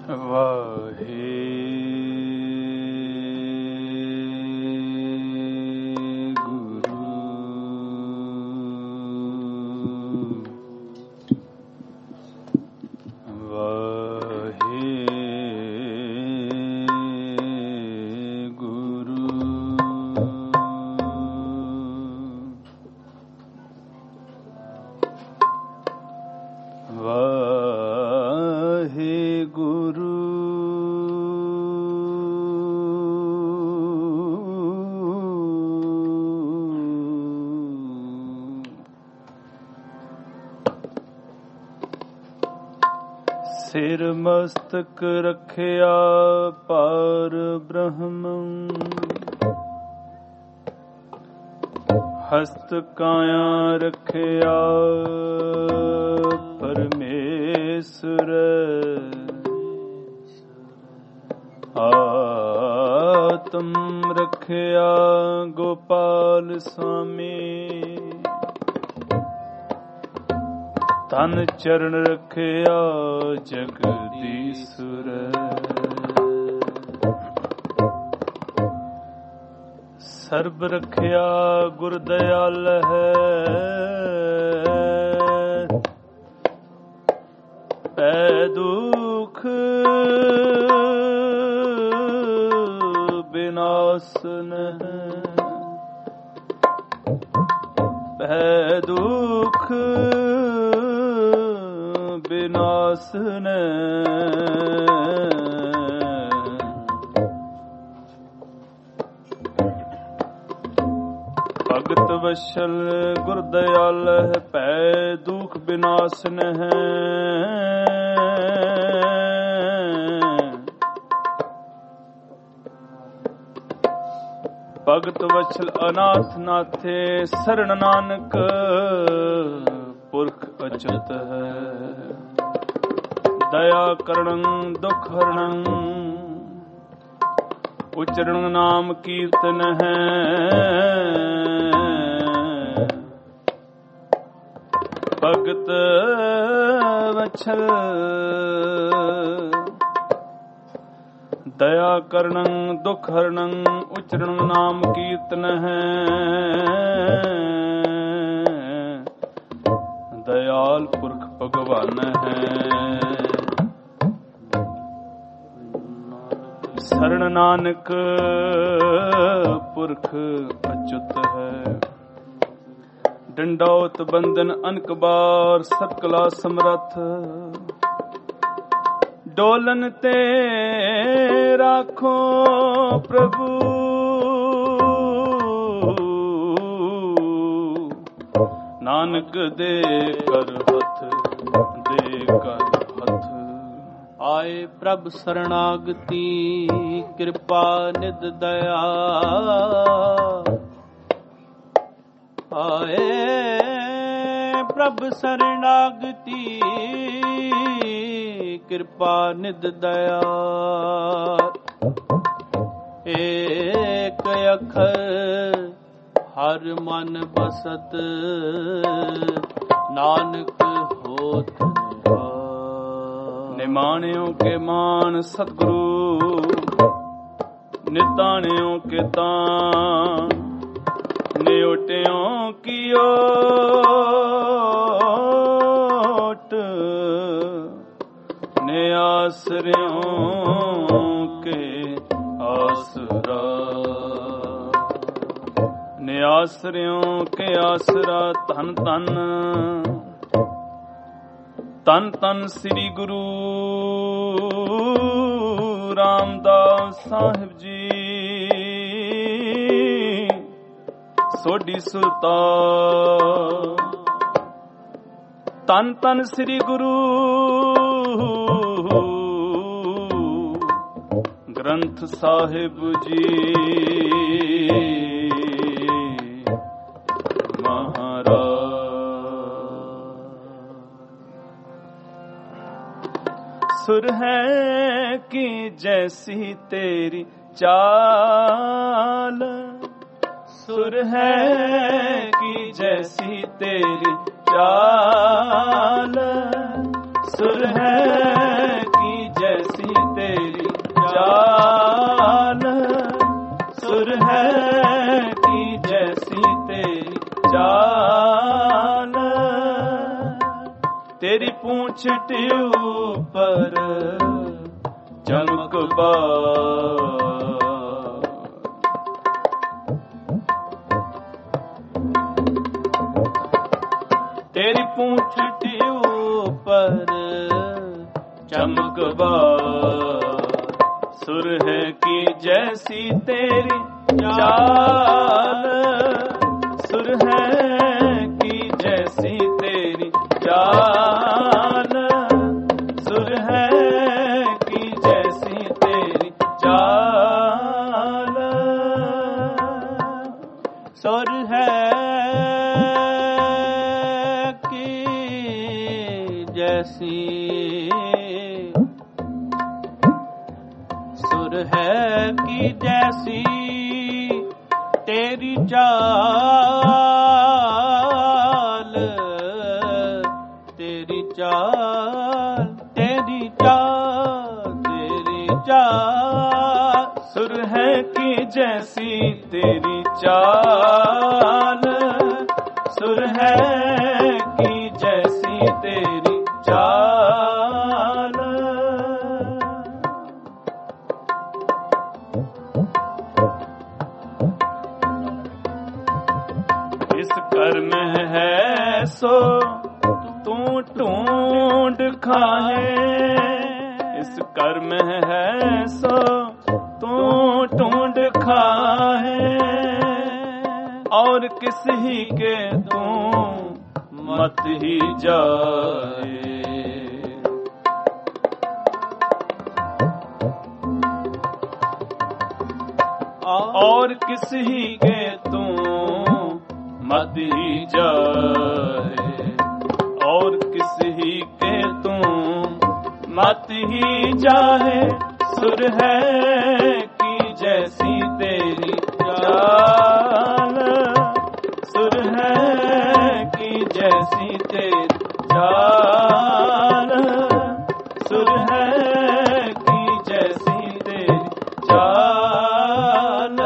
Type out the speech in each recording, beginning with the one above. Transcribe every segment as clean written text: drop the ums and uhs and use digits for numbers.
ਸਿਰ ਮਸਤਕ ਰਖਿਆ ਪਾਰ ਬ੍ਰਹਮ, ਹਸਤ ਕਾਇਆ ਰਖਿਆ ਪਰਮੇਸ਼ਰ, ਆਤਮ ਰਖਿਆ ਗੋਪਾਲ ਸਾਮੀ, ਤਨ ਚਰਨ ਰਖਿਆ ਜਗਦੀਸ਼ੁਰ, ਸਰਬ ਰਖਿਆ ਗੁਰ ਦਇਆਲ ਹੈ, ਪੈ ਦੁਖ ਬਿਨਾਸਨ, ਪੈ ਦੁਖ ਬਿਨਾਸਨ, ਭਗਤ ਵਸ਼ਲ ਗੁਰ ਦਇਆਲ ਹੈ, ਪੈ ਦੁਖ ਬਿਨਾਸਨ ਹੈ, ਭਗਤ ਵਸ਼ਲ ਅਨਾਥ ਨਾਥੇ, ਸਰਣ ਨਾਨਕ ਪੁਰਖ ਅਚੁੱਤ ਹੈ, ਦਇਆ ਕਰਣੰ ਦੁਖ ਹਰਣੰ, ਉਚਰਣ ਨਾਮ ਕੀਰਤਨ ਹੈ, ਭਗਤ ਵਛਲ ਦਇਆ ਕਰਣੰ ਦੁਖ ਹਰਣੰ, ਉਚਰਣ ਨਾਮ ਕੀਰਤਨ ਹੈ, ਦਇਆਲ ਪੁਰਖ ਭਗਵਾਨ ਹੈ, ਸਰਣ ਨਾਨਕ ਪੁਰਖ ਅਚੁੱਤ ਹੈ, ਡੰਡੌਤ ਬੰਧਨ ਅਨਕ ਬਾਰ, ਸਕਲਾ ਸਮਰੱਥ, ਡੋਲਨ ਤੇ ਰਾਖੋ ਪ੍ਰਭੂ, ਨਾਨਕ ਦੇ ਕਰ ਹੱਥ, ਦੇ ਕਰ ਹੱਥ, ਆਏ ਪ੍ਰਭ ਸਰਣਾਗਤੀ, ਕਿਰਪਾ ਨਿਧ ਦਇਆ, ਆਏ ਪ੍ਰਭ ਸਰਣਾਗਤੀ, ਕਿਰਪਾ ਨਿਧ ਦਇਆ, ਏਕ ਅੱਖਰ ਹਰ ਮਨ ਬਸਤ, ਨਾਨਕ ਹੋਤ ਨਿਮਾਣਿਓ ਕੇ ਮਾਨ ਸਤਿਗੁਰੂ, ਨਿਤਾਣਿਓ ਕੇ ਤਾਨ, ਨਿਉਟਿਓ ਕੀ ਓਟ, ਨਿਆਸਰਿਓ ਕੇ ਆਸਰਾ, ਨਿਆਸਰਿਓ ਕੇ ਆਸਰਾ, ਧੰਨ ਧੰਨ ਧੰਨ ਧੰਨ ਸ੍ਰੀ ਗੁਰੂ ਰਾਮਦਾਸ ਸਾਹਿਬ ਜੀ, ਸੋਢੀ ਸੁਲਤਾਨ, ਧੰਨ ਧੰਨ ਸ੍ਰੀ ਗੁਰੂ ਗ੍ਰੰਥ ਸਾਹਿਬ ਜੀ ਮਹਾਰਾਜ। सुर है कि जैसी तेरी चाल, सुर है कि जैसी तेरी चाल, सुर है कि जैसी चाल, सुर है की जैसी तेरी चाल, तेरी पूंछ ऊपर चमक तेरी पूंछ ऊपर चमक सुर है की जैसी तेरी चाल, सुर है की जैसी तेरी चाल, सुर है की जैसी तेरी चाल, सुर है की जैसी, सुर है की जैसी तेरी चाल, तेरी चाल, तेरी चाल, तेरी चाल, सुर है की जैसी तेरी चाल, सुर है की जैसी तेरी चाल, इस कर्म है सो तू ढूंढ खाए, इस कर्म है सो तू ढूंढ खाए, और किस ही के तू मत ही जाए, और किस ही के तू मत ही जाए, और किस ही के तू मत ही जाए, सुर है की जैसी तेरी चाल, सुर है की जैसी तेरी चाल, सुर है की जैसी तेरी चाल,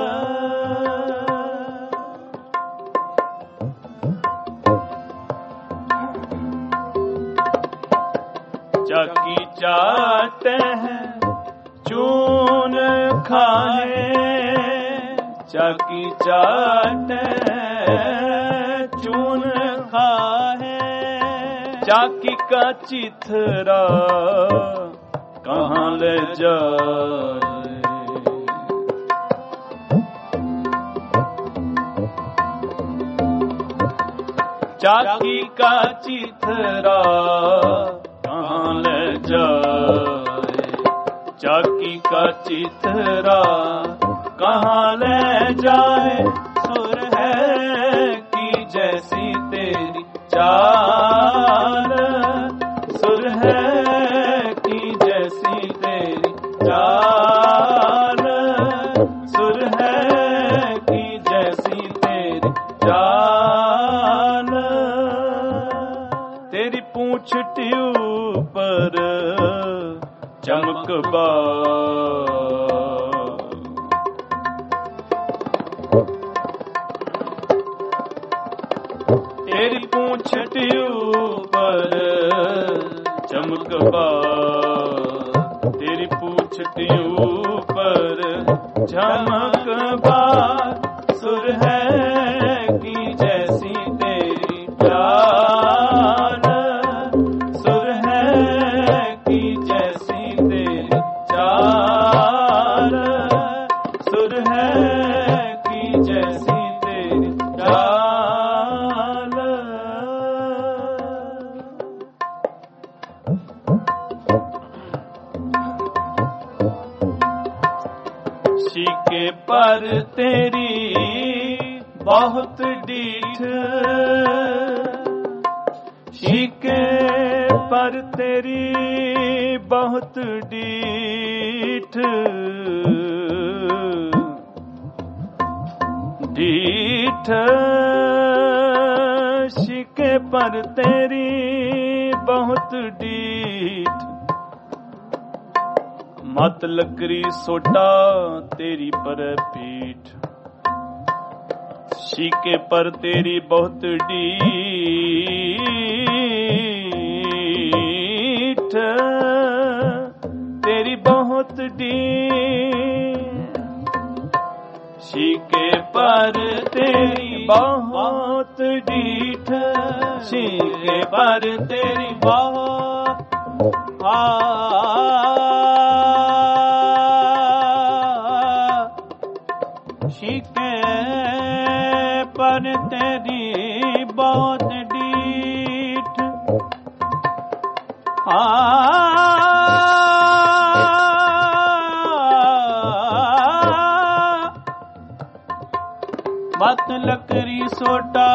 चाकी चाहते हैं चून खाए, चाकी चाहते हैं चून खाए, चाकी का चिथरा कहाँ ले जाए, चाकी का चिथरा कहाँ ले जाए, चाकी का चिथरा कहाँ ले जाए, सुर है की जैसी तेरी चाल, सुर है की जैसी तेरी चाल, सुर है की जैसी तेरी चाल, तेरी पूंछ ऊपर चमक तेरी पूंछ ऊपर चमक, तेरी पूंछ ऊपर चमक, सुर है की जैसी तेरी चाल, सुर है की जैसी तेरी चाल, सुर है की जैसी तेरी चाल, शीके पर तेरी बहुत डीठ, शीके पर तेरी बहुत डीठ, डीठ शीके पर तेरी बहुत डीठ, ਮਤ ਲੱਕਰੀ ਸੋਟਾ ਤੇਰੀ ਪਰ ਪੀਠ, ਸ਼ੀਕੇ ਪਰ ਤੇਰੀ ਬਹੁਤ ਡੀਠ, ਤੇਰੀ ਬਹੁਤ ਡੀਠ, ਸ਼ੀਕੇ ਪਰ ਤੇਰੀ ਬਹੁਤ ਡੀਠ, ਸ਼ੀਕੇ ਪਰ ਤੇਰੀ ਬਹੁਤ ਸ਼ੀਕੇ ਪਰ ਤੇਰੀ ਬਹੁਤ ਡੀਠ, ਮਤ ਲੱਕਰੀ ਸੋਟਾ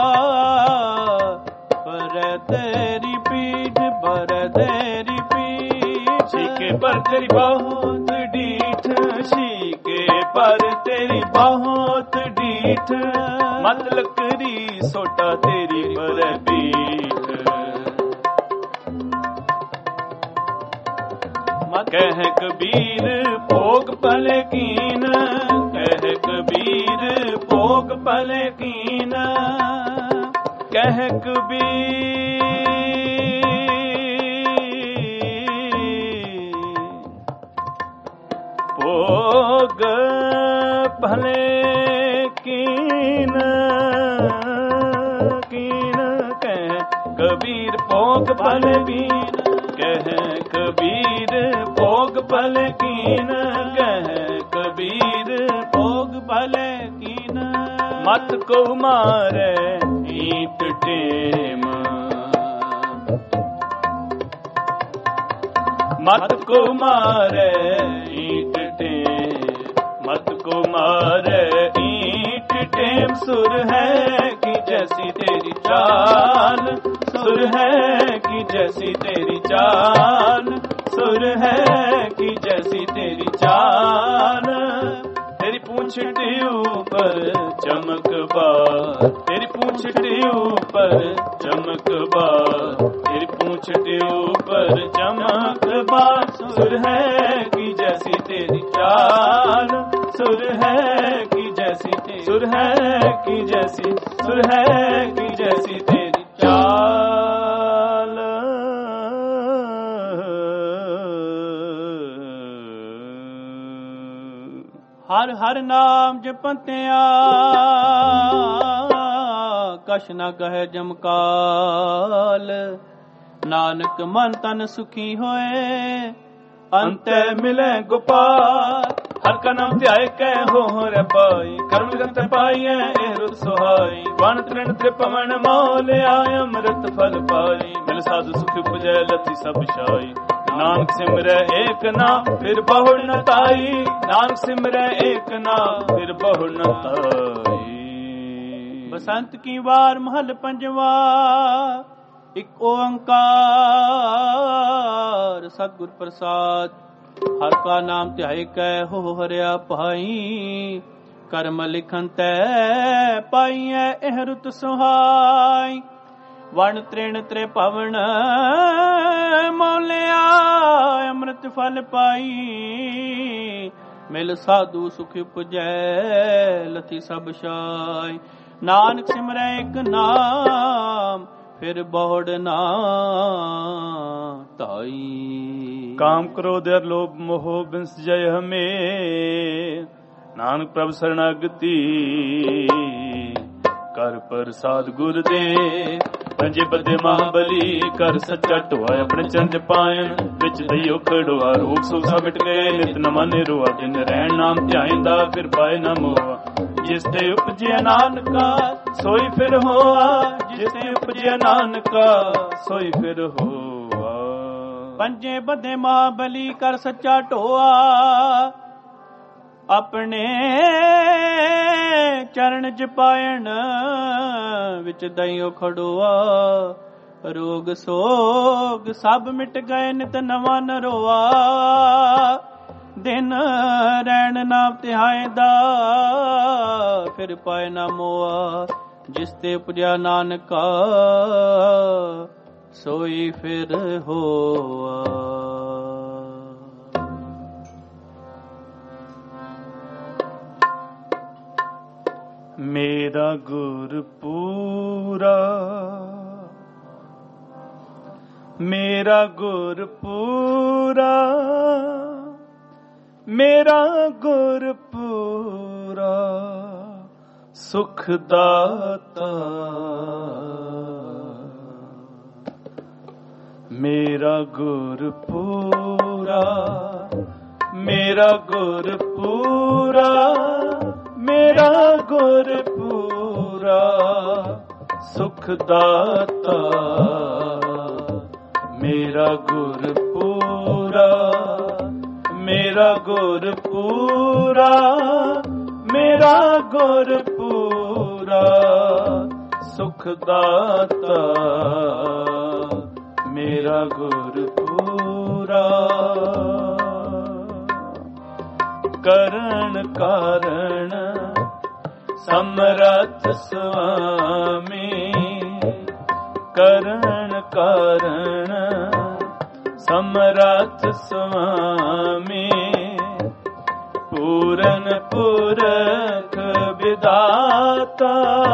ਪਰ ਤੇਰੀ ਪੀਠ, ਪਰ ਤੇਰੀ ਪੀਠ, ਸ਼ੀਕੇ ਪਰ ਤੇਰੀ ਬਹੁਤ ਡੀਠ, ਸ਼ੀਕੇ ਪਰ ਤੇਰੀ ਬਹੁਤ ਡੀਠ, ਮਤ ਲੱਕਰੀ ਸੋਟਾ ਤੇਰੀ ਪਰ ਪੀਠ। ਕਹਿ ਕਬੀਰ ਭੋਗ ਭਲੇ ਕੀਨ, ਕਹਿ ਕਬੀਰ ਭੋਗ ਭਲੇ ਕੀਨ, ਕਹਿ ਕਬੀਰ ਭੋਗ ਭਲੇ ਕੀਨ, ਕੀਨ, ਕਹਿ ਕਬੀਰ ਭੋਗ ਭਲੇ ਕੀਨ, ਕਹਿ ਕਬੀਰ ਭੋਗ ਭਲੇ ਕੀਨ, ਕਹਿ ਕਬੀਰ ਭੋਗ ਭਲੇ ਕੀਨ, ਮਤ ਕੋ ਮਾਰੇ ਈਟ ਟੇਮ, ਮਤ ਕੋ ਮਾਰੇ ਈਟ ਟੇਮ, मत को मारे ईंट टेम, सुर है कि जैसी तेरी चाल, सुर है कि जैसी तेरी चाल, सुर है कि जैसी तेरी चाल, तेरी पूंछ के ऊपर चमक बार, तेरी पूंछ के ऊपर चमक बार, तेरी पूंछ के ऊपर चमक बार, सुर है कि जैसी तेरी चाल, सुर है कि जैसी तेरी, सुर है कि जैसी, सुर है कि जैसी तेरी चाल। हर हर नाम जपतिया कछ न कहे जमकाल, नानक मन तन सुखी होए अंत मिले गोपाल, हर का नाम ध्याय कै हो रे पाई, कर्म गंत पाइए एह रुत सुहाई, वन तृण त्रिपवन मोल आय अमृत फल पाई, मिल साधु सुख पुजै लथि सब शाई, नानक सिमरै एक नाम फिर बहु न ताई, नानक सिमरै एक नाम फिर बहु न ताई। बसंत की वार महल पंजवा, एक ओंकार सतगुर प्रसाद, हर का नाम ध्याय कै हो हरिया पाई, कर्म लिखन तै पाइए एह रुत सुहाई, वन तृण त्रिपवन मोलिया अमृत फल पाई, मिल साधु सुख पुजै लथि सब शाई, नानक सिमरै एक नाम फिर बहुड़ ना ताई। काम क्रोध और लोभ मोह बिंस जय हमें, नानक प्रभु शरणागति कर प्रसाद गुर दे, पंजे बदे महाबली कर सच्चा ढोआ, अपने चंद पायन विच दइयो खड़ोआ, रोग सुख सब मिट गए नित न मन रोआ, जिन रहन नाम ध्याइंदा फिर पाए न मोआ, जिसते उपजिया नानका सोई फिर होआ, जिसते उपजिया नानका सोई फिर होआ, पंजे बदे महाबली कर सच्चा ढोआ, अपने चरण च पायन विच दइयो खड़ोआ, रोग सोग सब मिट गए नित नवा न रोआ, दिन रैन नाम तिहाए दा फिर पाए ना मोआ, जिसते उपजया नानका सोई फिर होआ। ਮੇਰਾ ਗੁਰ ਪੂਰਾ, ਮੇਰਾ ਗੁਰ ਪੂਰਾ, ਮੇਰਾ ਗੁਰ ਪੂਰਾ, ਸੁਖ ਦਾਤਾ। ਮੇਰਾ ਗੁਰ ਪੂਰਾ, ਮੇਰਾ ਗੁਰ ਪੂਰਾ, ਮੇਰਾ ਗੁਰ ਪੂਰਾ, ਸੁਖ ਦਾਤਾ। ਮੇਰਾ ਗੁਰ ਪੂਰਾ, ਮੇਰਾ ਗੁਰ ਪੂਰਾ, ਮੇਰਾ ਗੁਰ ਪੂਰਾ, ਸੁਖ ਦਾਤਾ। ਮੇਰਾ ਗੁਰ ਪੂਰਾ, ਕਰਨ ਕਾਰਣ ਸਮਰੱਥ ਸੁਆਮੀ, ਕਰਨ ਕਾਰਣ ਸਮਰੱਥ ਸੁਆਮੀ, ਪੂਰਨ ਪੁਰਖ ਵਿਦਾਤਾ,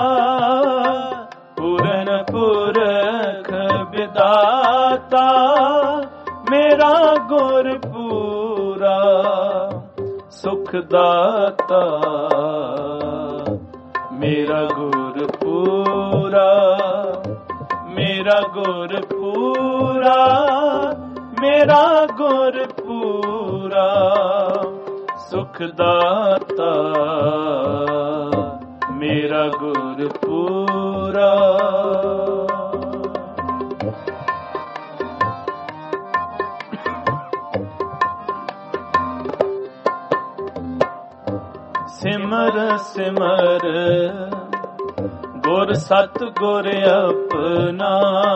ਪੂਰਨ ਪੁਰਖ ਵਿਦਾਤਾ। ਮੇਰਾ ਗੁਰ ਪੂਰਾ, ਸੁਖ ਦਾਤਾ। ਮੇਰਾ ਗੁਰ ਪੂਰਾ, ਮੇਰਾ ਗੁਰ ਪੂਰਾ, ਮੇਰਾ ਗੁਰ ਪੂਰਾ, ਸੁਖ ਦਾਤਾ। ਮੇਰਾ ਗੁਰ ਪੂਰਾ, ਸਿਮਰ ਸਿਮਰ ਗੁਰ ਸਤ ਗੁਰ ਆਪਣਾ,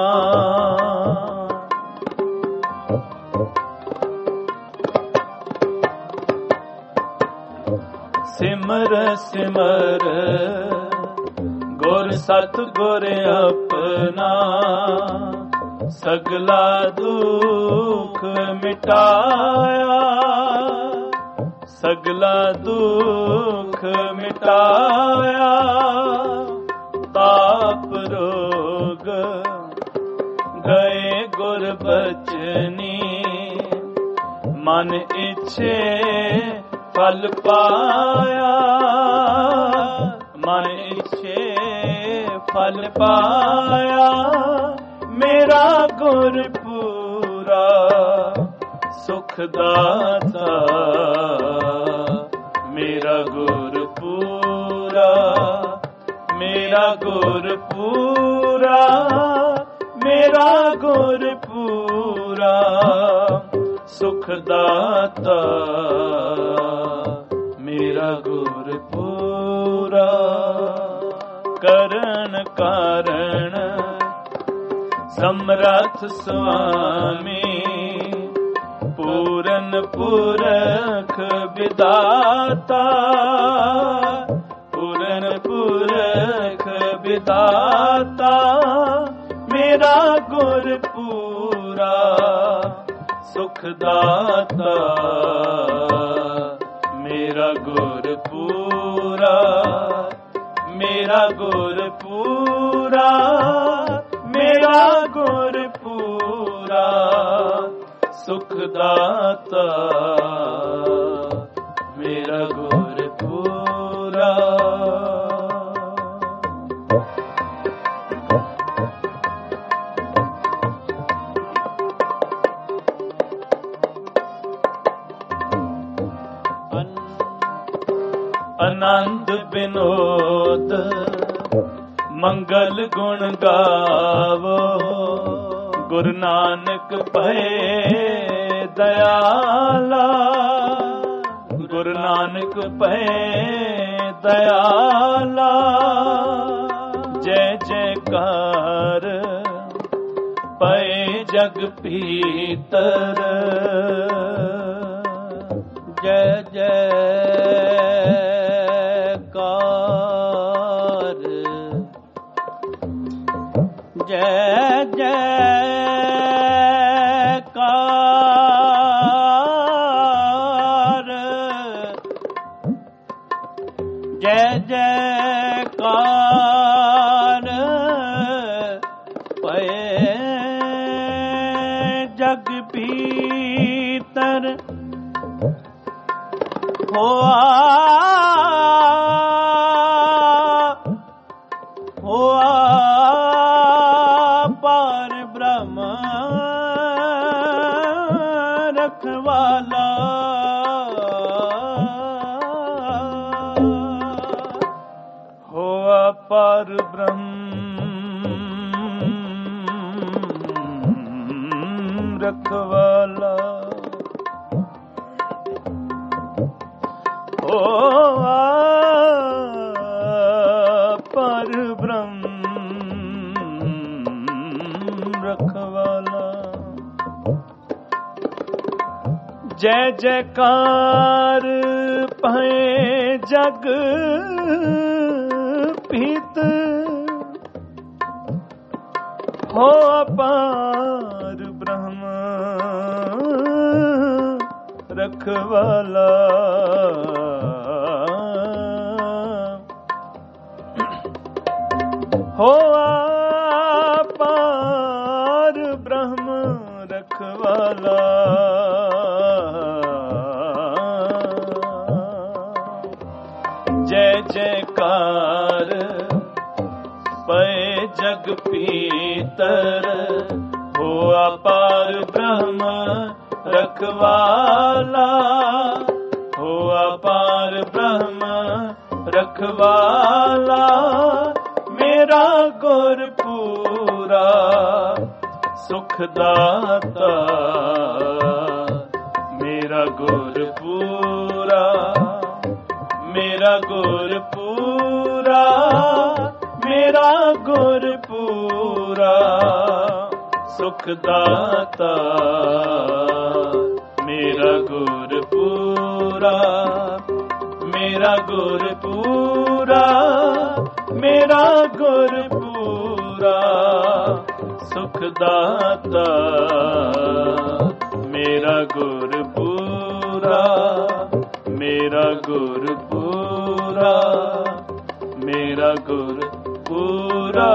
ਸਿਮਰ ਸਿਮਰ ਗੁਰ ਸਤ ਗੁਰ ਆਪਣਾ, ਸਗਲਾ ਦੁਖ ਮਿਟਾਇਆ, ਸਗਲਾ ਦੁਖ ਮਿਟਾਇਆ। ਤਾਪ ਰੋਗ ਗਏ ਗੁਰ ਬਚਨੀ, ਮਨ ਇੱਛੇ ਫਲ ਪਾਇਆ, ਮਨ ਇੱਛੇ ਫਲ ਪਾਇਆ। ਮੇਰਾ ਗੁਰ ਪੂਰਾ, ਸੁਖ ਦਾਤਾ। ਮੇਰਾ ਗੁਰ ਪੂਰਾ, ਮੇਰਾ ਗੁਰ ਪੂਰਾ, ਮੇਰਾ ਗੁਰ ਪੂਰਾ, ਸੁਖ ਦਾਤਾ। ਮੇਰਾ ਗੁਰ ਪੂਰਾ, ਕਰਨ ਕਾਰਣ ਸਮਰੱਥ ਸੁਆਮੀ, ਪੂਰਨ ਪੁਰਖ ਵਿਦਾਤਾ, ਪੂਰਨ ਪੁਰਖ ਵਿਦਾਤਾ। ਮੇਰਾ ਗੁਰ ਪੂਰਾ, ਸੁਖ ਦਾਤਾ। ਮੇਰਾ ਗੁਰ ਪੂਰਾ, ਮੇਰਾ ਗੁਰ ਪੂਰਾ, ਮੇਰਾ ਗੁਰ ਪੂਰਾ, ਸੁਖ ਦਾਤਾ। ਮੇਰਾ ਗੁਰ ਪੂਰਾ, ਆਨੰਦ ਬਿਨੋਦ ਮੰਗਲ ਗੁਣ ਗਾਵੋ, ਗੁਰੂ ਨਾਨਕ ਭਏ ਦਇਆਲਾ, ਗੁਰੂ ਨਾਨਕ ਭਏ ਦਇਆਲਾ। ਜੈ ਜੈਕਾਰ ਪਏ ਜਗ ਭੀਤਰ, ਜੈ ਜੈਕਾਰ ਜੈ ਜੈਕਾਰ जय जयकार पए जग भीतर होआ पार ब्रह्म रखवाला होआ पार ब्रह्म रखवाला होआ पार ब्रह्म रखवाला। जय जयकार पहे जग भीतर हो अपार ब्रह्म रखवाला हो अपार ब्रह्म रखवाला। जय जयकार पए जग भीतर हो अपार ब्रह्म रखवाला हो अपार ब्रह्म रखवाला। मेरा गुर पूरा सुखदाता मेरा गुर पूरा मेरा गुर पूरा मेरा गुर पूरा सुखदाता मेरा गुर पूरा मेरा गुर पूरा मेरा गुर पूरा सुखदाता मेरा गुर पूरा मेरा गुर पूरा मेरा गुर पूरा।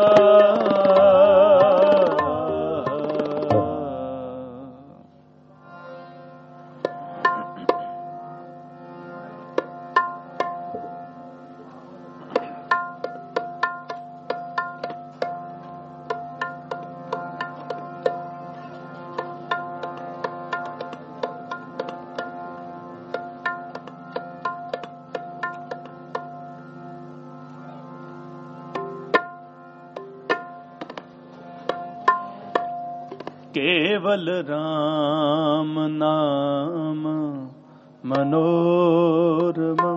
केवल राम नाम मनोरमं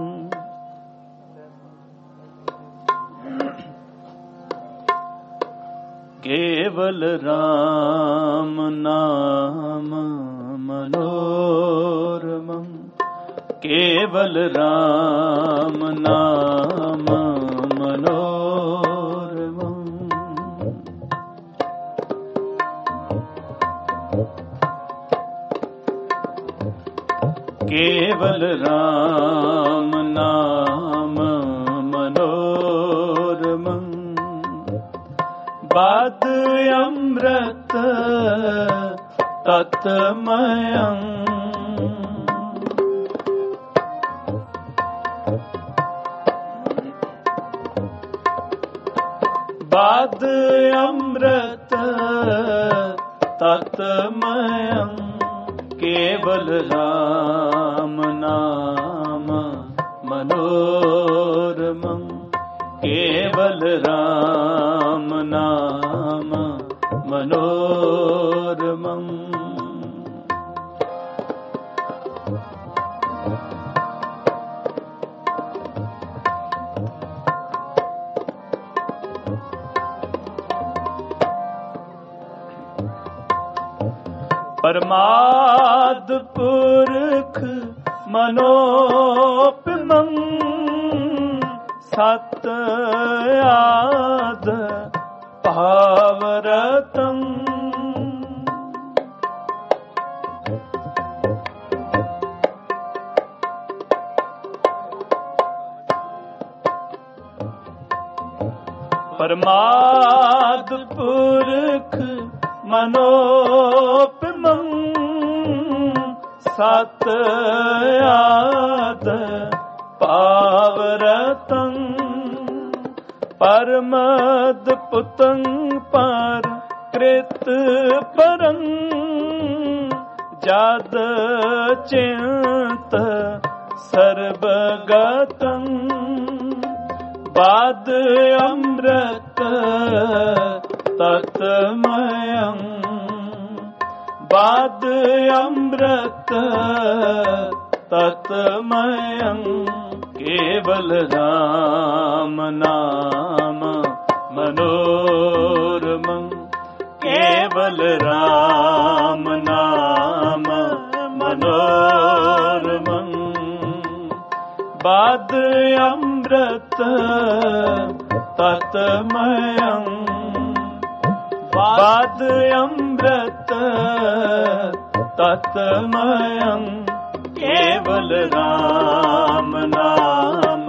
केवल राम नाम मनोरमं केवल राम नाम मनोरमं। केवल राम नाम मनोरमं बाद अमृत तत्मयं बाद अमृत तत्मयं केवल राम नाम मनोरमं केवल राम नाम मनोरमं। परमाद पुरख मनोपमं सत आद भावरतं परमाद पुरख मनोपमं सतयाद पावरतं परमद पुतं पर कृत परं जाद चिंत सर्वगतं बाद अमृत तत्मयं बाद अमृत तत्मयं केवल राम नाम मनोरमं केवल राम नाम मनोरमं बाद अमृत तत्मयं बाद अमृत तत्मयं केवल राम नाम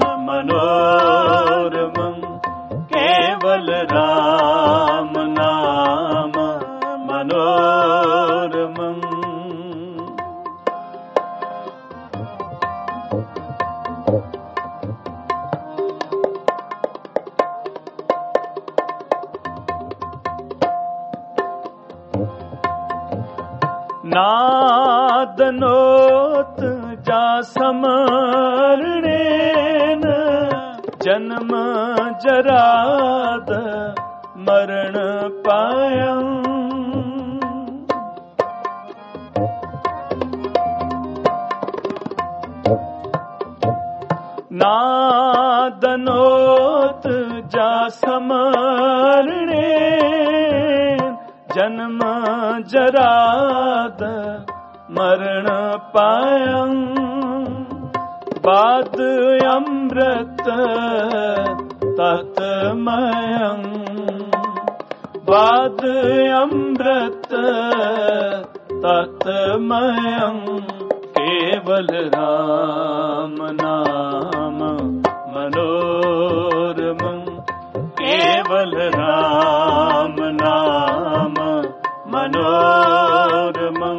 मनोरमं केवल राम नाम मनोरमं नादनोत जा समरणेन जन्म जराद मरण पायं नादनोत जा समरणेन जन्म जराद मरण पायं बाद अमृत तत्मयं बाद अमृत तत्मयं केवल राम नाम मनोरमं केवल राम नाम मनोरमं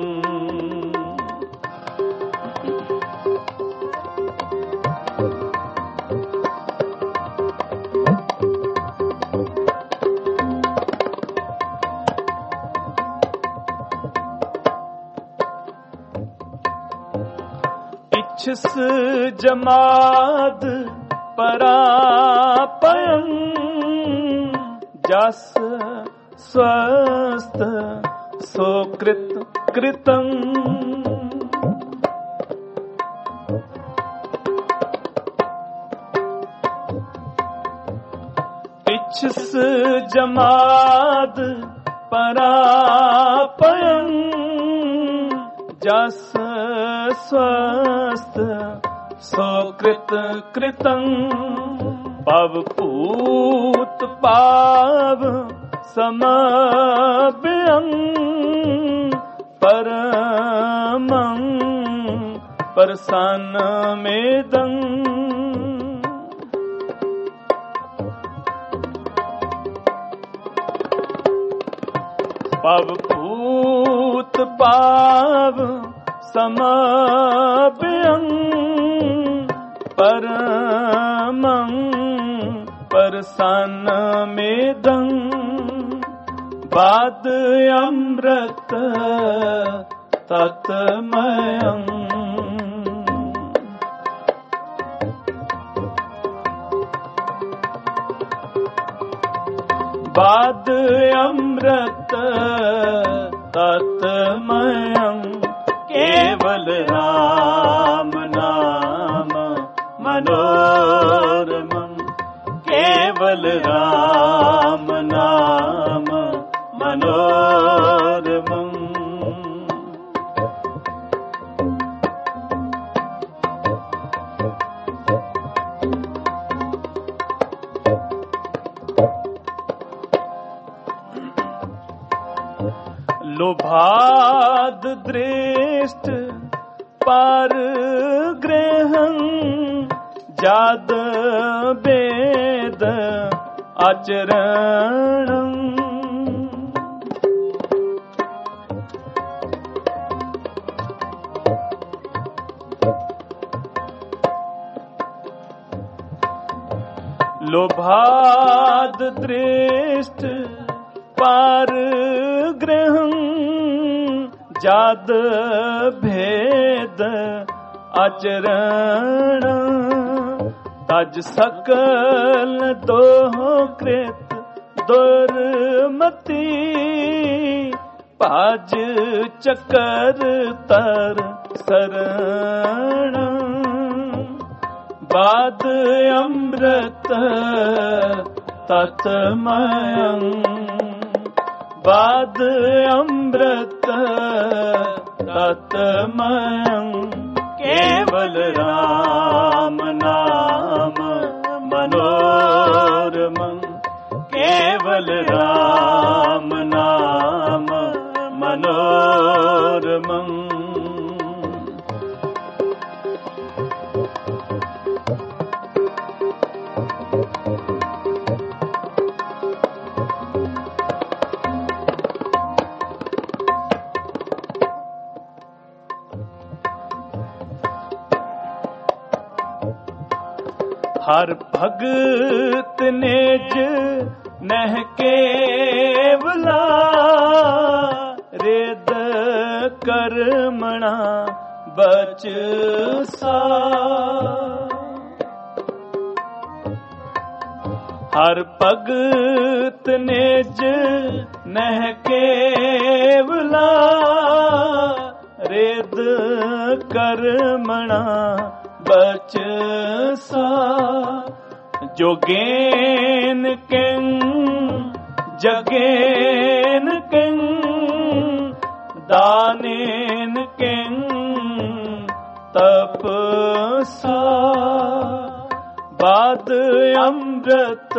इच्छस जमाद परापयं जस स्वस्थ सोकृत कृतं इच्छस जमाद परापयं जस स्वस्थ सोकृत कृतं पवपूत पाव समभ्यं परमं प्रसन्नमेदं पवपूत पाव समभ्यं परमं प्रसन्नमेदं बाद अमृत तत्मयं बाद अमृत तत्मयं केवल राम नाम मनोरमं केवल राम नाम मनोरमं लोभाद दृष्ट पार ग्रहं जाद वेद आचरणं लोभाद दृष्ट पारग्रहं जाद भेद आचरण तज सकल दोह कृत दुर्मति पाज चकर तर शरण बाद अमृत तत्मयं बाद अमृत तत्मयं केवल राम नाम मनोरमं केवल राम नाम मनोरमं हर भगत नेज नह केवला रेद कर्मणा बच सा हर भगत नेज नह केवला रेद कर्मणा बच सा जोगेन किं जगेन किं दानेन किं तपसा बाद अमृत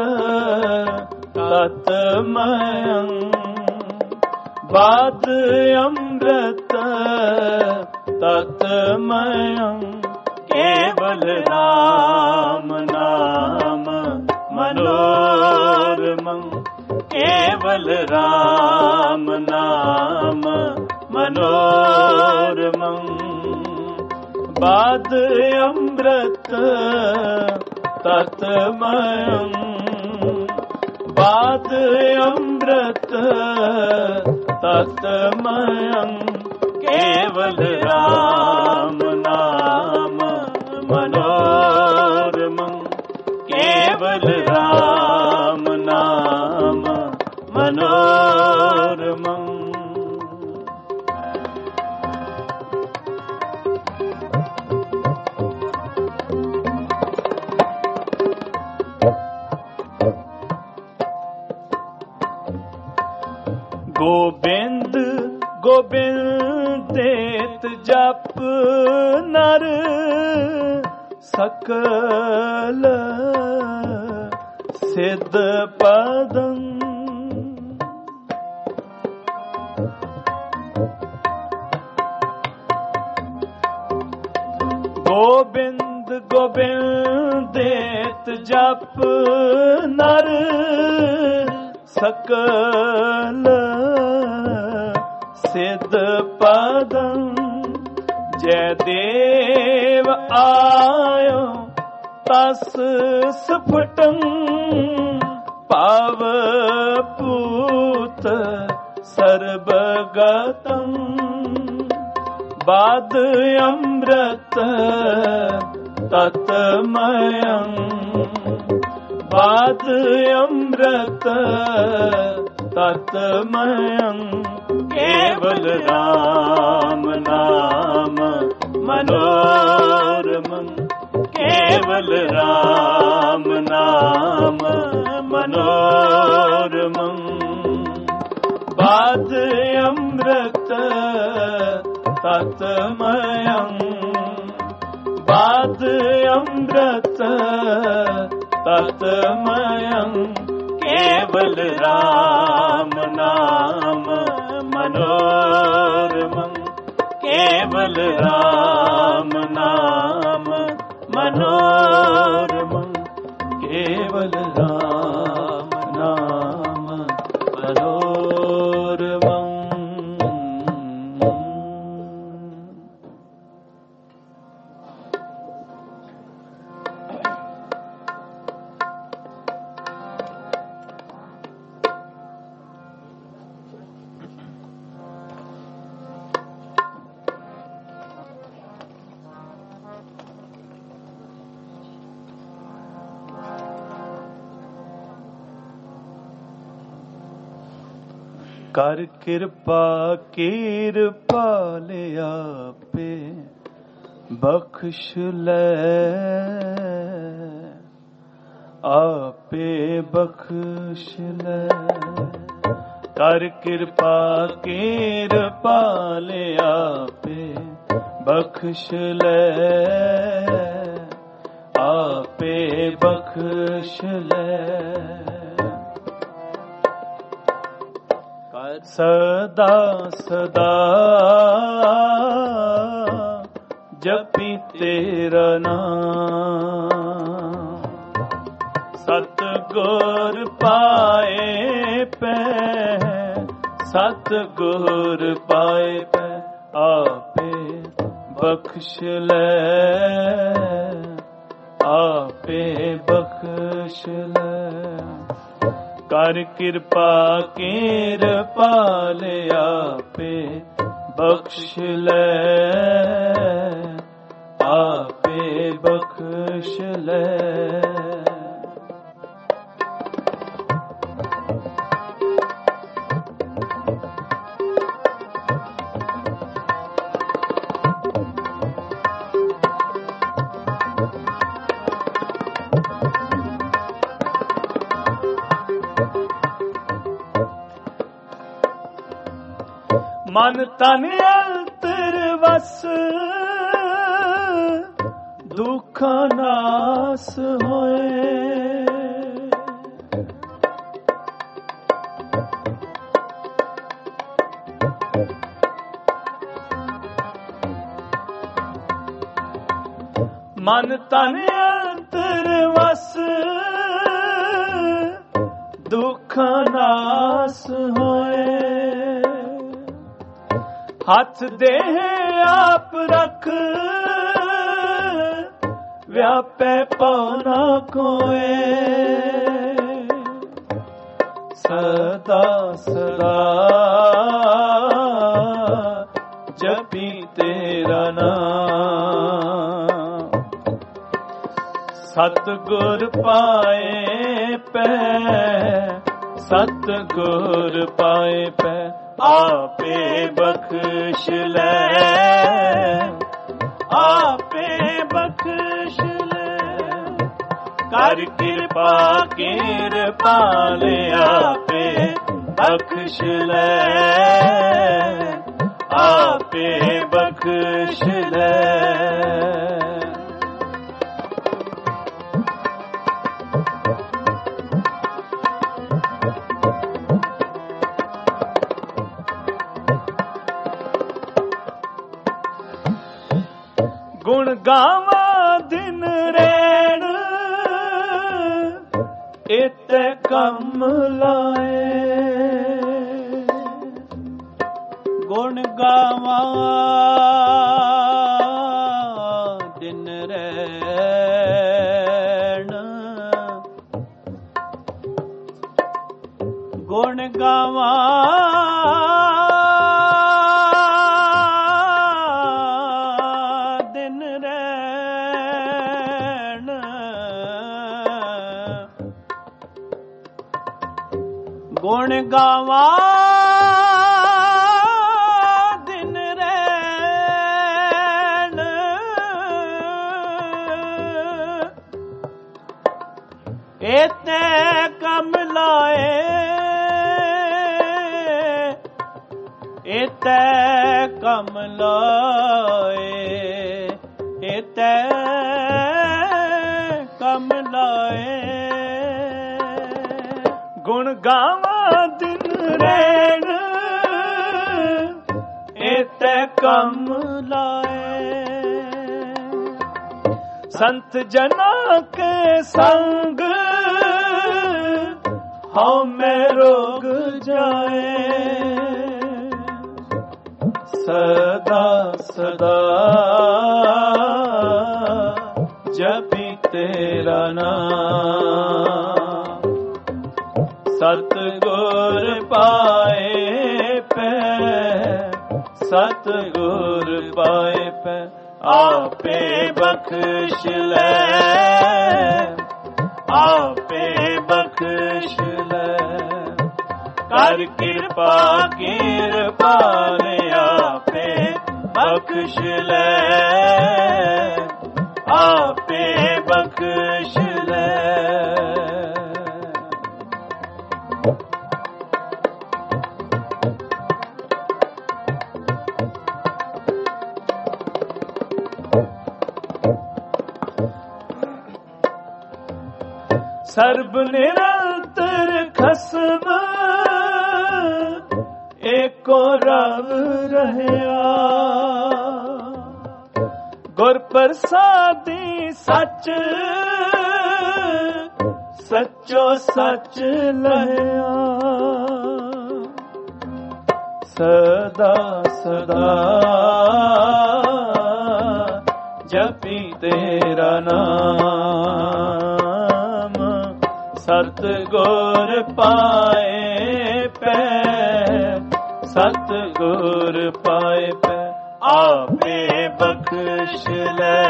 तत्मयं बाद अमृत तत्मयं केवल राम नाम मनोरमं केवल राम नाम मनोरमं बाद अमृत तत्मयं बाद अमृत तत्मयं केवल राम नाम मनोरमं केवल राम नाम मनोरमं गोबिंद गोबिंदेत जप नर सकल सिद्ध पदं गोबिंद गोबिंदेत जप नर सकल सिद्ध पदं जय देव आयो तस स्फुटं पाव पूत सर्वगतं बाद अमृत तत्मयं बाद अमृत तत्मयं केवल राम नाम मनोरमं केवल राम नाम मनोरमं बाद अमृत तत्मयं बाद अमृत तत्मयं केवल राम नाम मनोरमं केवल राम नाम मनोरमं केवल राम ਕਰ ਕਿਰਪਾ ਕਿਰਪਾਲ ਆਪੇ ਬਖਸ਼ ਲੈ, ਆਪੇ ਬਖਸ਼ ਲੈ। ਕਰ ਕਿਰਪਾ ਕਿਰਪਾਲ ਆਪੇ ਬਖਸ਼ ਲੈ, ਆਪੇ ਬਖਸ਼ ਲੈ। ਸਦਾ ਸਦਾ ਜਪੀ ਤੇਰਾ ਨਾਮ, ਸਤਿਗੁਰ ਪਾਏ ਪੈ, ਸਤਿਗੁਰ ਪਾਏ ਪੈ, ਆਪੇ ਬਖਸ਼ ਲੈ, ਆਪੇ ਬਖਸ਼ ਲੈ। ਕਰ ਕਿਰਪਾ ਕਿਰਪਾਲ ਆਪੇ ਬਖਸ਼ ਲੈ, ਆਪੇ ਬਖਸ਼ ਲੈ। ਮਨ ਤਨ ਅੰਤਰ ਵਸ ਦੁੱਖਾਂ ਨਾਸ ਹੋਏ, ਮਨ ਤਨ ਅੰਤਰ ਵਸ ਦੁੱਖਾਂ ਨਾਸ ਹੋਏ। ਹੱਥ ਦੇਹ ਆਪ ਰਖ ਵਿਆਪੈ ਭਉ ਨਾ ਕੋਏ, ਸਦਾ ਸਦਾ ਜਪੀ ਤੇਰਾ ਨਾਮ। ਸਤਿਗੁਰ ਪਾਏ ਪੈ, ਸਤਿਗੁਰ ਪਾਏ ਪੈ, ਆਪੇ ਬਖਸ਼ ਲੈ, ਆਪੇ ਬਖਸ਼ ਲੈ। ਕਰ ਕਿਰਪਾ ਕਿਰਪਾਲ ਆਪੇ ਬਖਸ਼ ਲੈ, ਆਪੇ ਬਖਸ਼ ਲੈ। ਗੁਣ ਗਾਵਾਂ ਦਿਨ ਰੈਣ ਇਤੇ ਕੰਮ ਲਾਏ, ਗੁਣ ਗਾਵਾਂ ਦਿਨ ਰੈਣ, ਗੁਣ ਗਾਵਾਂ ਗੁਣ ਗਾਵਾਂ ਦਿਨ ਰੈਣ, ਇਤੇ ਕੰਮ ਲਾਏ, ਇਤੇ ਕੰਮ ਲਾਏ, ਇਤੇ ਕੰਮ ਲਾਏ। ਗੁਣ ਗਾਵਾਂ ਦਿਨ ਰੈਣ ਇਤੇ ਕੰਮ ਲਾਏ, ਸੰਤ ਜਨਾਂ ਕੇ ਸੰਗ ਹਉ ਮੈਂ ਰੋਗ ਜਾਏ, ਸਦਾ ਸਦਾ ਜਪੀ ਤੇਰਾ ਨਾਮ। ਸਤਿਗੁਰ ਪਾਏ ਪੈ, ਸਤਿਗੁਰ ਪਾਏ ਪੈ, ਆਪੇ ਬਖਸ਼ ਲੈ, ਆਪੇ ਬਖਸ਼ ਲੈ। ਕਰ ਕਿਰਪਾ ਕਿਰਪਾਲ ਆਪੇ ਬਖਸ਼ ਲੈ, ਆਪੇ ਬਖਸ਼ ਲੈ। ਸਰਬ ਨਿਰੰਤਰ ਖਸਮ ਏਕੋ ਰਵ ਰਹਿਆ, ਗੁਰ ਪ੍ਰਸਾਦੀ ਸੱਚ ਸੱਚੋ ਸੱਚ ਲਹਿਆ। ਸਦਾ ਸਦਾ ਜਪੀ ਤੇਰਾ ਨਾਮ, ਸਤਿਗੁਰ ਪਾਏ ਪੈ, ਸਤਿਗੁਰ ਪਾਏ ਪੈ। ਆਪੇ ਬਖਸ਼ ਲੈ,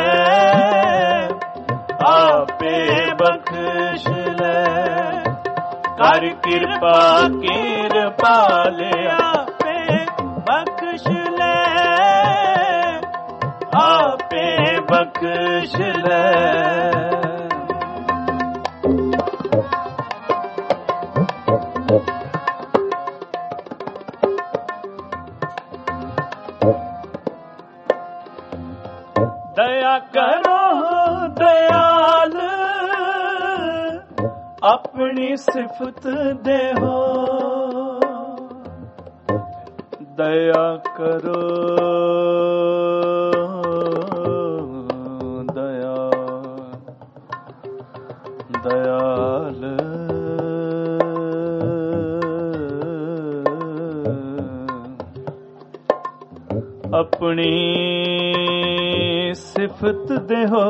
ਆਪੇ ਬਖਸ਼ ਲੈ। ਕਰ ਕਿਰਪਾ ਕਿਰਪਾਲ ਆਪੇ ਬਖਸ਼ ਲੈ, ਆਪੇ ਬਖਸ਼ ਲੈ। ਦਇਆ ਕਰੋ ਦਇਆਲ, ਆਪਣੀ ਸਿਫਤ ਦੇਹੋ। ਦਇਆ ਕਰੋ ਦਇਆਲ, ਆਪਣੀ ਸਿਫਤ ਦੇਹੋ।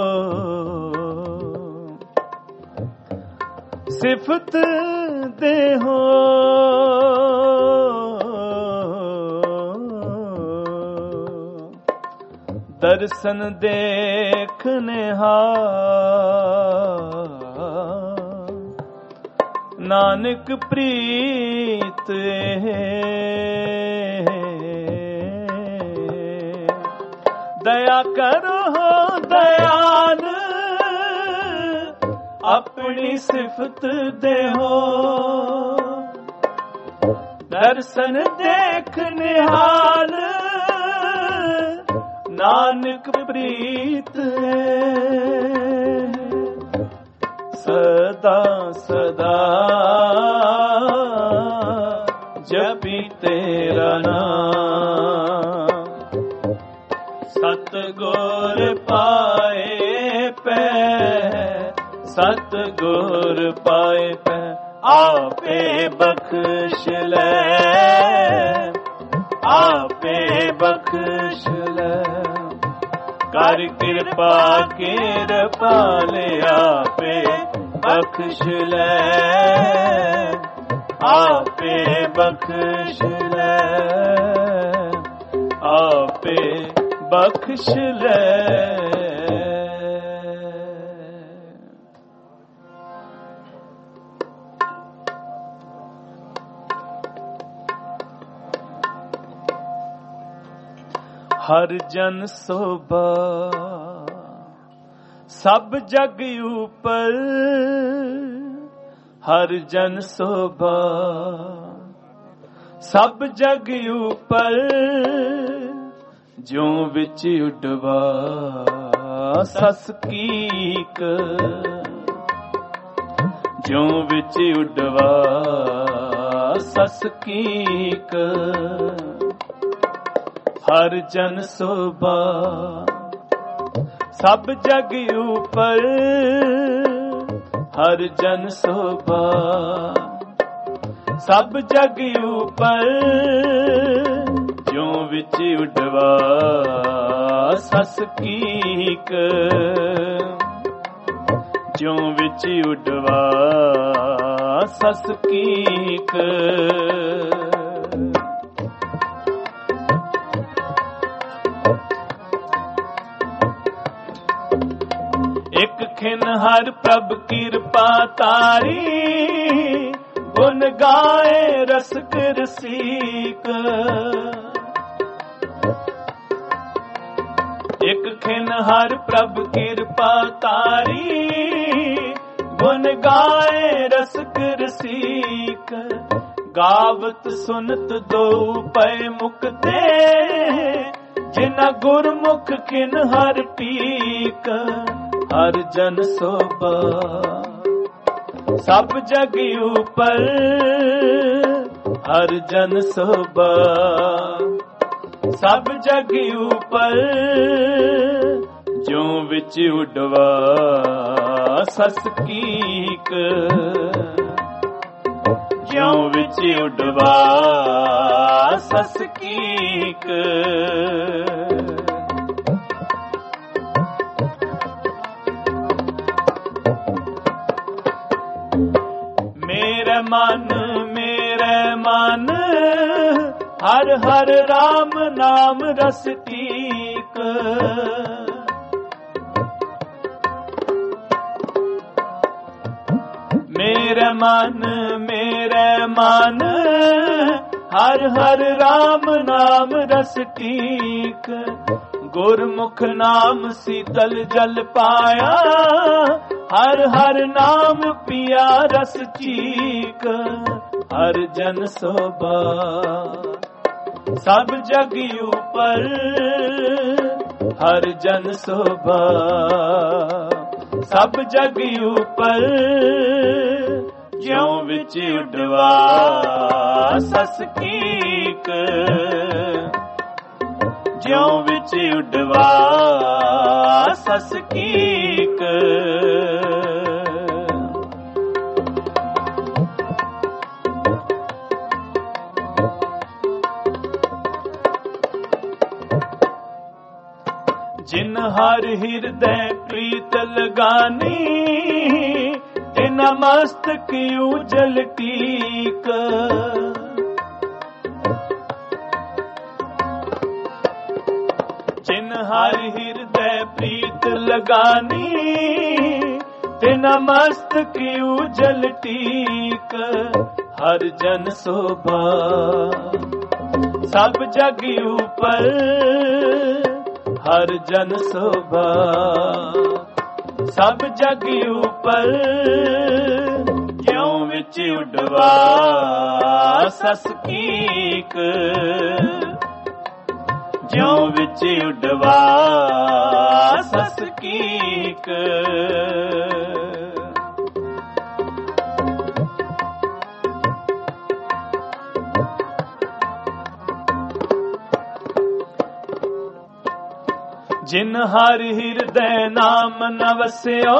ਸਿਫਤ ਦੇਹੋ ਦਰਸ਼ਨ ਦੇਖਨੇ ਨਾਨਕ ਪ੍ਰੀਤ ਦਇਆ ਕਰੋ ਦਇਆਲ, ਆਪਣੀ ਸਿਫਤ ਦੇਹੋ। ਦਰਸ਼ਨ ਦੇਖ ਨਿਹਾਲ, ਨਾਨਕ ਪ੍ਰੀਤ ਸਦਾ ਸਦਾ ਜਪੀ ਤੇਰਾ ਨਾਮ। ਸਤਿਗੁਰ ਪਾਏ ਪੈ, ਸਤਿਗੁਰ ਪਾਏ ਪੈ। ਆਪੇ ਬਖਸ਼ ਲੈ, ਆਪੇ ਬਖਸ਼ ਲੈ। ਕਰ ਕਿਰਪਾ ਕਿਰਪਾਲ ਆਪੇ ਬਖਸ਼ ਲੈ, ਆਪੇ ਬਖਸ਼ ਲੈ, ਆਪੇ ਬਖਸ਼ ਲੈ। ਹਰ ਜਨ ਸੋਭਾ ਸਭ ਜਗ ਉਪਰ, ਹਰ ਜਨ ਸੋਭਾ ਸਭ ਜਗ ਉਪਰ। ਜੋ ਵਿੱਚ ਉਡਵਾ ਸਸ ਕੀਕ, ਜੋ ਵਿੱਚ ਉਡਵਾ ਸਸ ਕੀਕ। ਹਰ ਜਨ ਸੋਭਾ ਸਭ ਜਗ ਉਪਰ, ਹਰ ਜਨ ਸੋਭਾ ਸਭ ਜਗ ਉਪਰ। ਜੋ ਵਿੱਚ ਉਡਵਾ ਸਸ ਕੀਕ, ਜੋ ਵਿੱਚ ਉਡਵਾ ਸਸ ਕੀਕ। ਇੱਕ ਖਿਨ ਹਰ ਪ੍ਰਭ ਕਿਰਪਾ ਤਾਰੀ, गुण गाए रसिक रसीक। एक खिन हर प्रभ कृपा तारी, गुण गाए रसिक रसीक। गावत सुनत दो पै मुक्ते, जिना गुरमुख खिन हर टीक। हर जन सोभा सब जग ऊपर, हर जन सोभा सब जग ऊपर। ज्यों विच उडवा सस कीक, ज्यों विच उडवा सस कीक। मेरे मन हर हर राम नाम रस टीक। मेरे मन हर हर राम नाम रस टीक। गुरमुख नाम शीतल जल पाया, हर हर नाम पिया रस चीक। हर जन सोभा सब जग ऊपर, हर जन सोभा सब जग ऊपर। ज्यों विच उडवा सस कीक, ज्यों विच उडवा सस कीक। जिन हर हृदय प्रीत लगानी, तिन मस्तक उजल टीक। जिन हर हृदय प्रीत लगानी, तिन मस्तक उजल टीक। हर जन शोभा सब जग ऊपर, हर जन शोभा सब जग ऊपर। ज्यों विच उडवा सस कीक, ज्यों विच उडवा सस कीक। जिन हर हृदय नाम न वस्यो,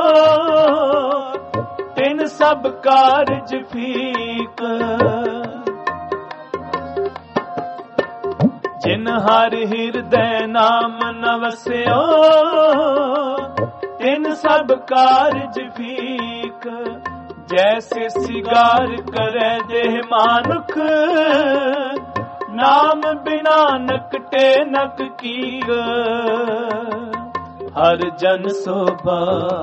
तिन सब कारज फीक। जिन हर हृदय नाम न वस्यो, तिन सब कारज फीक। जैसे सिगार करे देह मानुख, नाम बिना नकटे नक कीग। हर जन शोभा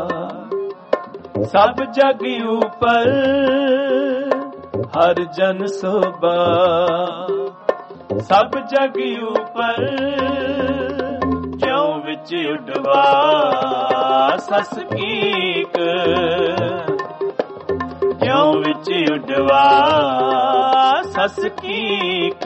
सब जग ऊपर, हर जन शोभा सब जग ऊपर। ज्यों विच उडवा सस कीक, ज्यों विच उडवा सस कीक।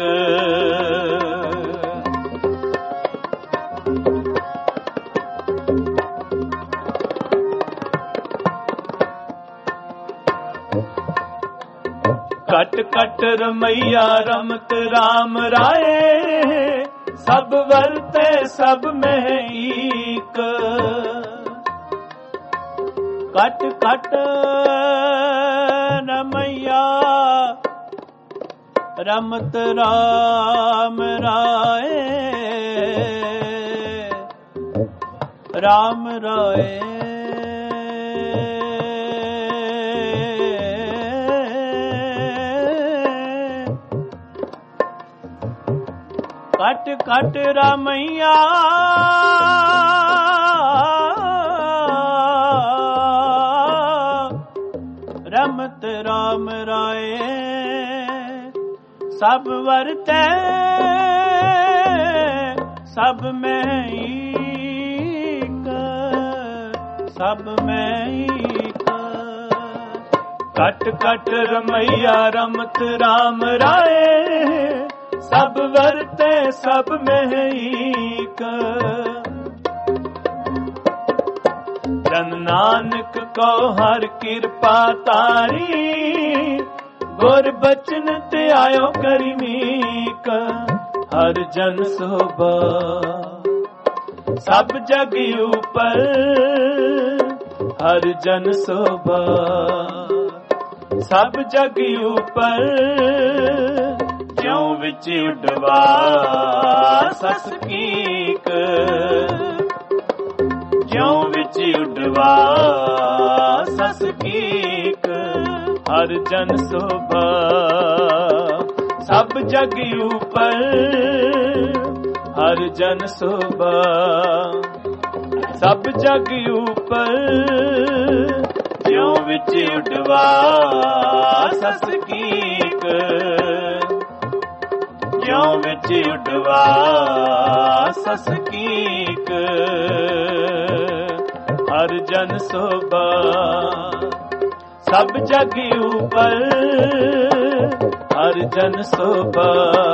कट कट रमैया रमत राम राये, सब वरते सब में ईक। कट कट रमैया रमत राम राये, राम राये। कट कट रमैया रमत राम राये, सब वरतै सब में एक, सब में एक। कट कट रमैया रमत राम राये, सब वरतै सब में एक। जन नानक को हर कृपा तारी, गुर बचन ते आयो करी मीक। हर जन सोभा सब जग ऊपर, हर जन सोभा सब जग ऊपर। ज्यों विच उडवा सस कीक, ज्यों विच उडवा सस कीक। हर जन सोभा सब जग ऊपर, हर जन सोभा सब जग ऊपर। ज्यों विच उडवा सस कीक, ज्यों विच उडवा सस कीक। हर जन सोभा सब जग ऊपर, हर जन सोभा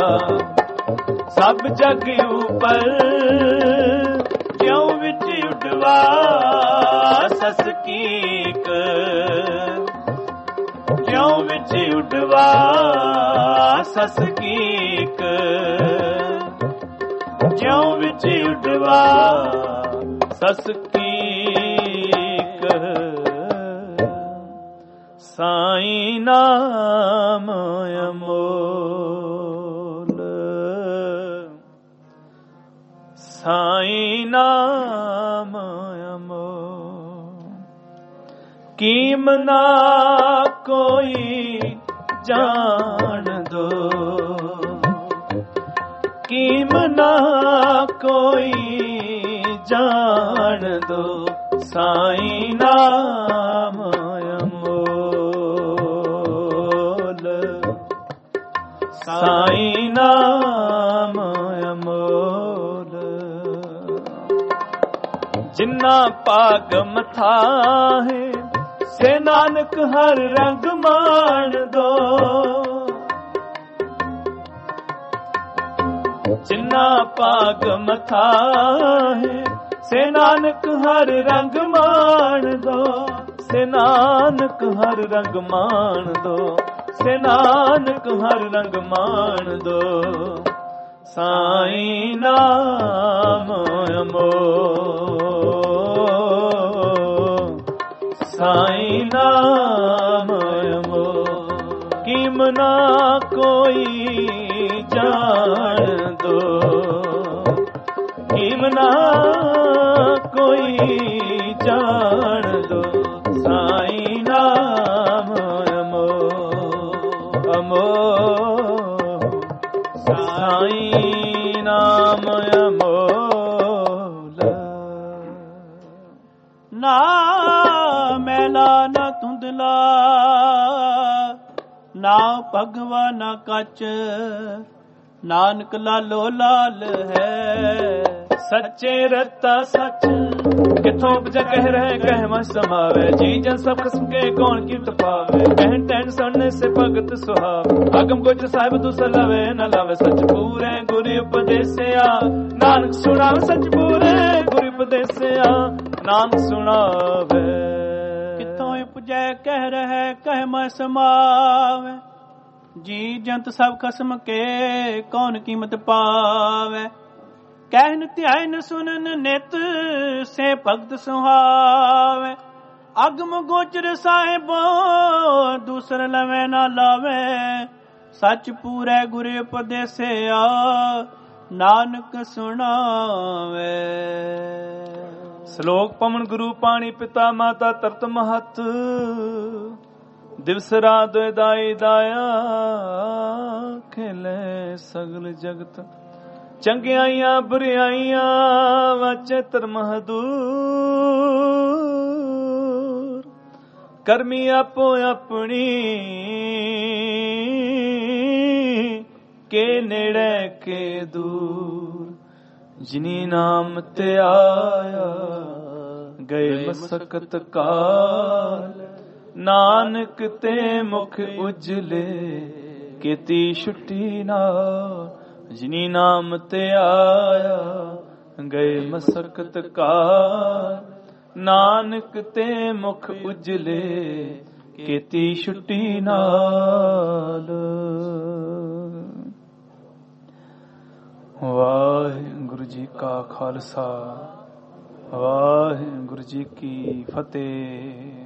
सब जग ऊपर। ज्यों विच उडवा सस कीक, ज्यों विच उडवा सस कीक। ज्यों विच उडवा सस कीक। साईं नाम अमोल, साईं नाम अमोल। कीम ना कोई जान दो, कीम ना कोई जान दो। साईं नाम साईं नाम अमोल। जिन्ना पाग मथा है से नानक हर रंग मान दो, जिन्ना पाग मथा है से नानक हर रंग मान दो। से नानक हर रंग मान दो, से नानक हर रंग मान दो। साईं नाम अमोल, साईं नाम अमोल। कीम ना कोई जान दो, कीम ना कोई जान दो। साईं नाम अमोल, साईं नाम अमोल। ना मैला ना धुंधला, ना भगवा ना कच। नानक लालो लाल है, सच्चे रता सच। किथों उपजा कह रहे कह मस समावे, जी जन सब किस्म के कौन की तपावे। कहन टहन सुनने से भगत सुहावे, आगम गोच साहिब तू सलावे न लावे। सच पूरे गुरु उपदेसिया, नानक सुनावे। सच पूरे गुरु उपदेसिया, नानक सुनावे। किथों उपजै कह रहे कह मस समावे, जी जंत सब खसम के कौन कीमत पावे। कहन ध्यान सुनन नित से भगत सुहावे। अगम गोचर साहिबो दूसर लवे ना लावे। सच पूरे गुरु उपदेसिया, नानक सुनावे। श्लोक पवन गुरु पाणी पिता माता तरत महत। दिवस रात दाई दाया, खेले सगल जगत। ਚੰਗਿਆਈਆਂ ਬੁਰਿਆਈਆਂ ਵਾਚੇ ਧਰਮ ਹਦੂਰ। ਕਰਮੀ ਆਪੋ ਆਪਣੀ ਕੇ ਨੇੜੇ ਕੇ ਦੂਰ, ਜਿਨੀ ਨਾਮ ਤੇ ਆਇਆ ਗਏ ਮਸਕਤ ਕਾਲ, ਨਾਨਕ ਤੇ ਮੁਖ ਉਜਲੇ ਕੀਤੀ ਛੁੱਟੀ ਨਾਲ, ਜਿਨੀ ਨਾਮ ਤੇ ਆਇਆ ਗਏ ਮਸਕਤ ਕਾਲ, ਨਾਨਕ ਤੇ ਮੁਖ ਉਜਲੇ ਕੀਤੀ ਛੁੱਟੀ ਨਾਲ। ਵਾਹਿਗੁਰੂ ਜੀ ਕਾ ਖਾਲਸਾ, ਵਾਹਿਗੁਰੂ ਜੀ ਕੀ ਫਤਿਹ।